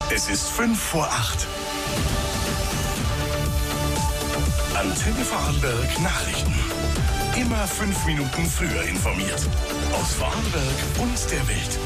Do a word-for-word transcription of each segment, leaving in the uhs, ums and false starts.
Es ist fünf vor acht. Antenne Vorarlberg Nachrichten. Immer fünf Minuten früher informiert. Aus Vorarlberg und der Welt.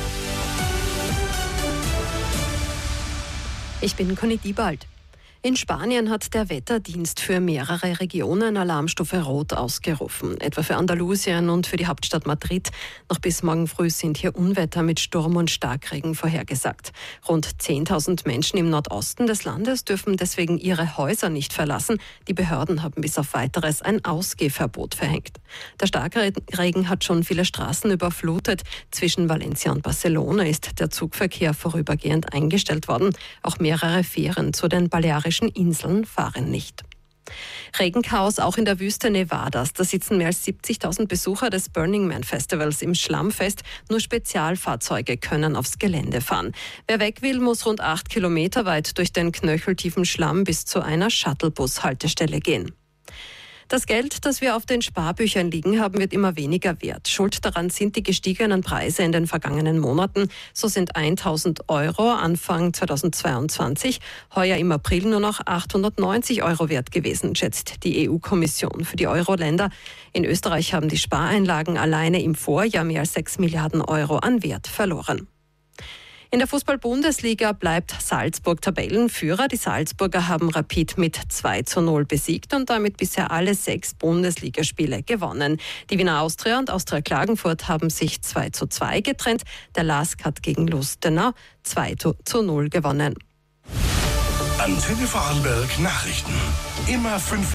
Ich bin Conny Diebald. In Spanien hat der Wetterdienst für mehrere Regionen Alarmstufe Rot ausgerufen, etwa für Andalusien und für die Hauptstadt Madrid. Noch bis morgen früh sind hier Unwetter mit Sturm und Starkregen vorhergesagt. Rund zehntausend Menschen im Nordosten des Landes dürfen deswegen ihre Häuser nicht verlassen. Die Behörden haben bis auf Weiteres ein Ausgehverbot verhängt. Der Starkregen hat schon viele Straßen überflutet. Zwischen Valencia und Barcelona ist der Zugverkehr vorübergehend eingestellt worden. Auch mehrere Fähren zu den Balearischen Inseln fahren nicht. Regenchaos auch in der Wüste Nevadas. Da sitzen mehr als siebzigtausend Besucher des Burning Man Festivals im Schlamm fest. Nur Spezialfahrzeuge können aufs Gelände fahren. Wer weg will, muss rund acht Kilometer weit durch den knöcheltiefen Schlamm bis zu einer Shuttlebus-Haltestelle gehen. Das Geld, das wir auf den Sparbüchern liegen haben, wird immer weniger wert. Schuld daran sind die gestiegenen Preise in den vergangenen Monaten. So sind tausend Euro Anfang zweitausendzweiundzwanzig heuer im April nur noch achthundertneunzig Euro wert gewesen, schätzt die E U-Kommission für die Euro-Länder. In Österreich haben die Spareinlagen alleine im Vorjahr mehr als sechs Milliarden Euro an Wert verloren. In der Fußball-Bundesliga bleibt Salzburg Tabellenführer. Die Salzburger haben Rapid mit zwei zu null besiegt und damit bisher alle sechs Bundesligaspiele gewonnen. Die Wiener Austria und Austria Klagenfurt haben sich zwei zu zwei getrennt. Der LASK hat gegen Lustenau zwei zu null gewonnen. Antenne Vorarlberg Nachrichten. Immer fünf